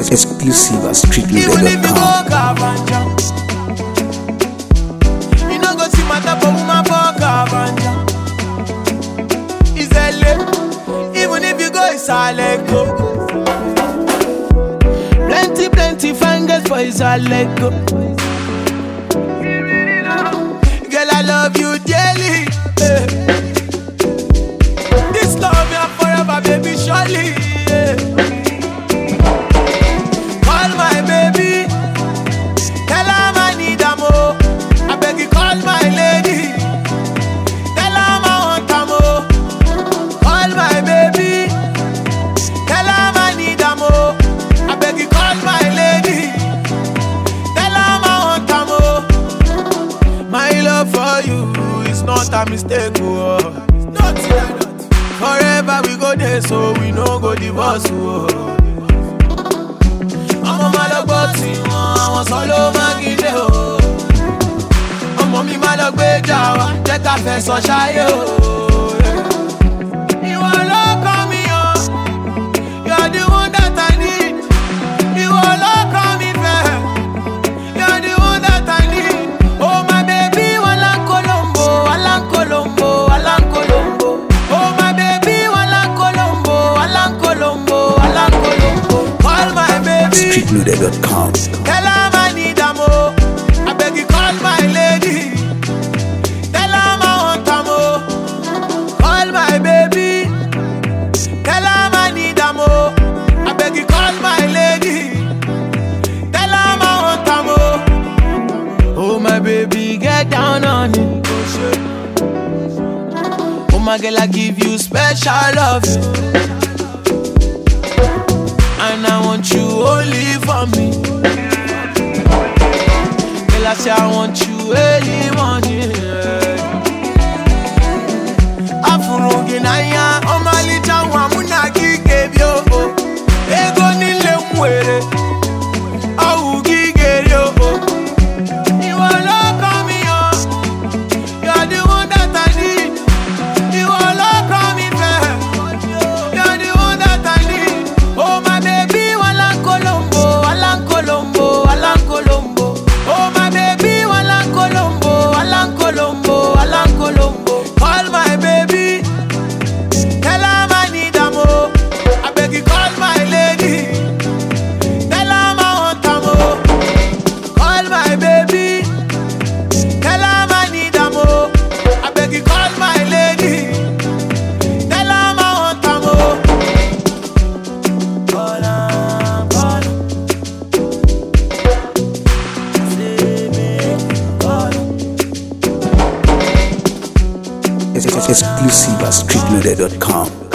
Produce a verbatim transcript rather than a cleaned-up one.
Exclusive at street loader dot com. Even if you go Cavanja, you no go see my type of woman for Cavanja. It's L A. Even if you go Isaleko, plenty, plenty fine girls for Isaleko. Girl, I love you dearly. Yeah. This love me forever, baby, surely. Yeah. Call my baby, tell her I need her more. I beg you, call my lady, tell her I want her more. Call my baby, tell her I need her more. I beg you, call my lady, tell her I want her more. My love for you is not a mistake, oh. Nothing like that. Forever we go there, so we no go divorce, oh. I'm on my love, but I want solo magide, oh. I'm on me, my love, be jawa, take a face on shy, oh. You are love, call me, oh. You're the one that I need. You are love, call me, fair. You're the one that I need. Oh my baby, Alan Colombo, Alan Colombo, Alan Colombo. Oh my baby, Alan Colombo, Alan Colombo, Alan Colombo. Call my baby, street loader dot com. tell her I need her more. I beg you, call my lady, tell her I want her more. Call my baby, tell her I need her more. I beg you, call my lady, tell her I want her more. Oh my baby, get down on it. Oh my girl, I give you special love, and I want you only for me. Girl, I say I want you early morning. Afurungi na ya, omalicha wamuna kikebyo. Ego nile mwere, au gigeryo. You are love, call me on. You're the one that I need. You are love, call me fair. You're the one that I need. Oh my baby, Alan Colombo, Alan Colombo, Alan Colombo. Oh my baby, Alan Colombo, Alan Colombo, Alan Colombo. Call my baby, tell her I need her more. I beg you, call my lady, tell her I want her more. Call my baby, tell her I need her more. I beg you, call my lady, tell her I want her more. Call her, call her. Say me, call her. Exclusive at street loader dot com.